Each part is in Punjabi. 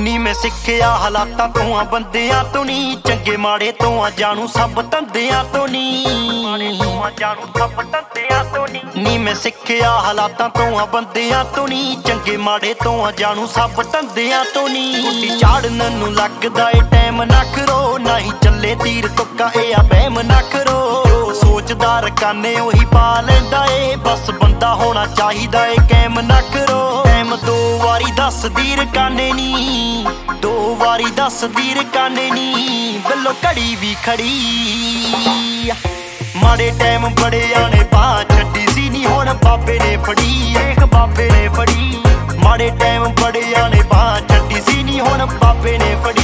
ਨੀ ਮੈਂ ਸਿੱਖਿਆ ਹਾਲਾਤਾਂ ਤੋਂ ਆ ਬੰਦਿਆਂ ਤੋਂ ਨੀ, ਚੰਗੇ ਮਾੜੇ ਤੋਂ ਆ ਜਾਣੂ ਸਭ ਧੰਦਿਆਂ ਤੋਂ ਨੀ, ਨੀ ਮੈਂ ਸਿੱਖਿਆ ਹਾਲਾਤਾਂ ਤੋਂ ਆ ਬੰਦਿਆਂ ਤੋਂ ਨੀ, ਚੰਗੇ ਮਾੜੇ ਤੋਂ ਆ ਜਾਣੂ ਸਭ ਧੰਦਿਆਂ ਤੋਂ ਨੀ। ਗੁੱਡੀ ਚਾੜਨ ਨੂੰ ਲੱਗਦਾ ਏ ਟਾਈਮ ਨਾ ਕਰੋ, ਨਾ ਹੀ ਚੱਲੇ ਤੀਰ ਤੁੱਕਾ ਇਹ ਆ ਬਹਿਮ ਨਾ ਕਰੋ। ਸੋਚਦਾ ਰਕਾਨੇ ਉਹੀ ਪਾ ਲੈਂਦਾ ਏ, ਬਸ ਬੰਦਾ ਹੋਣਾ ਚਾਹੀਦਾ ਏ ਕੈਮ ਨਾ ਕਰੋ। ਟਾਈਮ 2 ਵਾਰੀ ਦੱਸਦੀ ਰਕਾਨੇ ਨੀ, 2 ਵਾਰੀ ਦੱਸਦੀ ਰਕਾਨੇ ਨੀ, ਗੱਲੋਂ ਘੜੀ ਵੀ ਖੜੀ। ਮਾੜੇ ਟਾਈਮ ਬੜਿਆਂ ਨੇ ਬਾਂਹ ਛੱਡੀ ਸੀ ਨੀ, ਹੁਣ ਬਾਬੇ ਨੇ ਫੜੀ, ਵੇਖ ਬਾਬੇ ਨੇ ਫੜੀ। ਮਾੜੇ ਟਾਈਮ ਬੜਿਆਂ ਨੇ ਬਾਂਹ ਛੱਡੀ ਸੀ ਨੀ, ਹੁਣ ਬਾਬੇ ਨੇ ਫੜੀ।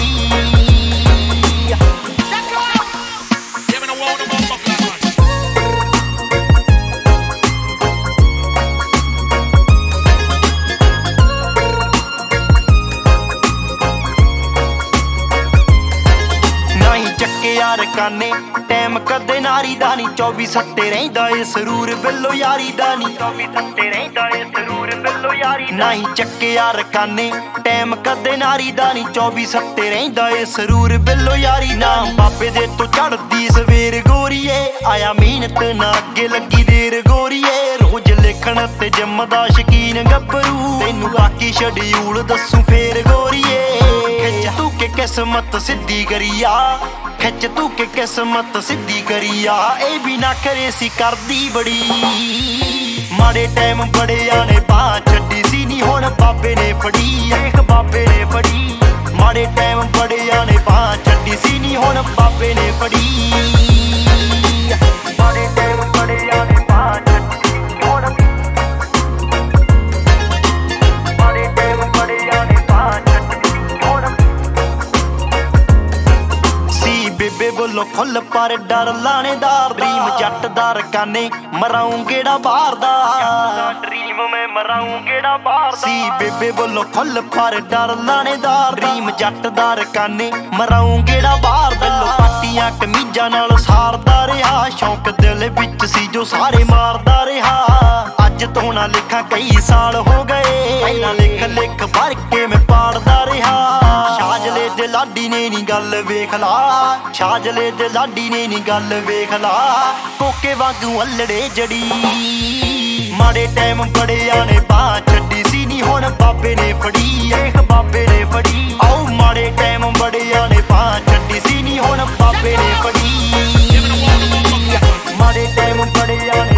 ਯਾਰ ਕਾਨੇ ਟਾਈਮ ਕਦੇ ਨਾਰੀ ਦਾ ਨੀ, 24/7 ਰਹਿੰਦਾ ਏ ਸਰੂਰ ਬਿੱਲੋ ਯਾਰੀ ਦਾ ਨੀ, 24/7 ਰਹਿੰਦਾ ਏ ਸਰੂਰ ਬਿੱਲੋ ਯਾਰੀ ਦਾ। ਨਹੀਂ ਚੱਕੇ ਯਾਰ ਕਾਨੇ ਟਾਈਮ ਕਦੇ ਨਾਰੀ ਦਾ ਨੀ, 24/7 ਰਹਿੰਦਾ ਏ ਸਰੂਰ ਬਿੱਲੋ ਯਾਰੀ ਦਾ। ਬਾਬੇ ਦੇ ਤੋਂ ਚੜਦੀ ਸਵੇਰ ਗੋਰੀਏ, ਆਇਆ ਮਿਹਨਤ ਨਾ ਅੱਗੇ ਲੱਗੀ ਦੇਰ ਗੋਰੀਏ। ਰੋਜ਼ ਲਿਖਣ ਤੇ ਜਿੰਮ ਦਾ ਸ਼ਕੀਨ ਗੱਭਰੂ, ਤੈਨੂੰ ਆਕੀ ਸ਼ਡਿਊਲ ਦੱਸੂ ਫੇਰ ਗੋਰੀਏ। ਖਿੱਚ ਤੂੰ ਕੇ ਕਿਸਮਤ ਸਿੱਧੀ ਕਰੀਆ, ਖਿੱਚ ਤੂੰ ਕੇ ਕਿਸਮਤ ਸਿੱਧੀ ਕਰੀਆ, ਇਹ ਵੀ ਨਾ ਕਰੇ ਸੀ ਕਰਦੀ ਬੜੀ। ਮਾੜੇ ਟਾਈਮ ਬੜਿਆਂ ਨੇ ਬਾਂਹ ਛੱਡੀ ਸੀ ਨੀ, ਹੁਣ ਬਾਬੇ ਨੇ ਫੜੀ, ਵੇਖ ਬਾਬੇ ਨੇ ਫੜੀ। ਮਾੜੇ ਟਾਈਮ ਬੜਿਆਂ ਨੇ ਬਾਂਹ ਛੱਡੀ ਸੀ ਨੀ, ਹੁਣ ਬਾਬੇ ਨੇ ਫੜੀ। ਮਾੜੇ ਟਾਈਮ ਬੜਿਆਂ ਨੇ ਬਾਂਹ ਛੱਡੀ ਸੀ ਹੁਣ, ਮਾੜੇ ਟਾਈਮ ਬੜਿਆਂ ਨੇ ਬਾਂਹ ਛੱਡੀ ਸੀ ਹੁਣ। ਬੇਬੇ ਬੋਲੋ ਖੁੱਲ ਪਰ ਡਰ ਲਾਣੇਦਾਰ, ਡਰੀਮ ਜੱਟ ਦਾ ਰਕਾਨੇ ਮਰਾਉਂ ਗੇੜਾ ਬਾਹਰ ਦਾ, ਡਰੀਮ ਮੈਂ ਮਰਾਉਂ ਗੇੜਾ ਬਾਹਰ ਦਾ। ਸੀ ਬੇਬੇ ਬੋਲੋ ਖੁੱਲ ਪਰ ਡਰ ਲਾਣੇਦਾਰ, ਡਰੀਮ ਜੱਟ ਦਾ ਰਕਾਨੇ ਮਰਾਉਂ ਗੇੜਾ ਬਾਹਰ ਦਾ। ਪਾਟੀਆਂ ਕਮੀਜ਼ਾਂ ਨਾਲ ਸਾਰਦਾ ਰਿਹਾ, ਸ਼ੌਂਕ ਦਿਲ ਵਿੱਚ ਸੀ ਜੋ ਸਾਰੇ ਮਾਰਦਾ ਰਿਹਾ। ਅੱਜ ਤੋਂ ਨਾ ਲਿਖਾਂ ਕਈ ਸਾਲ ਹੋ ਗਏ, ਪਹਿਲਾਂ ਲਿਖ ਲਿਖ ਭਰ ਕੇ ਮੈਂ ਪਾੜਦਾ ਰਿਹਾ। ਸ਼ਾਜਲੇ ਦੇ ਲਾਡੀ ਨੇ ਨੀ ਗੱਲ ਵੇਖ ਲਾ, ਸ਼ਾਜਲੇ ਦੇ ਲਾਡੀ ਨੇ ਨੀ ਗੱਲ ਵੇਖ ਲਾ, ਕੋਕੇ ਵਾਂਗੂ ਅੱਲੜੇ ਜੜੀ। ਮਾੜੇ ਟਾਈਮ ਬੜਿਆਂ ਨੇ ਬਾਂਹ ਛੱਡੀ ਸੀ ਨੀ, ਹੁਣ ਬਾਬੇ ਨੇ ਫੜੀ, ਵੇਖ ਬਾਬੇ ਨੇ ਫੜੀ। ਆਓ ਮਾੜੇ ਟਾਈਮ ਬੜਿਆਂ ਨੇ ਬਾਂਹ ਛੱਡੀ ਸੀ ਨੀ, ਹੁਣ ਬਾਬੇ ਨੇ ਫੜੀ। ਮਾੜੇ ਟਾਈਮ ਬੜਿਆਂ ਨੇ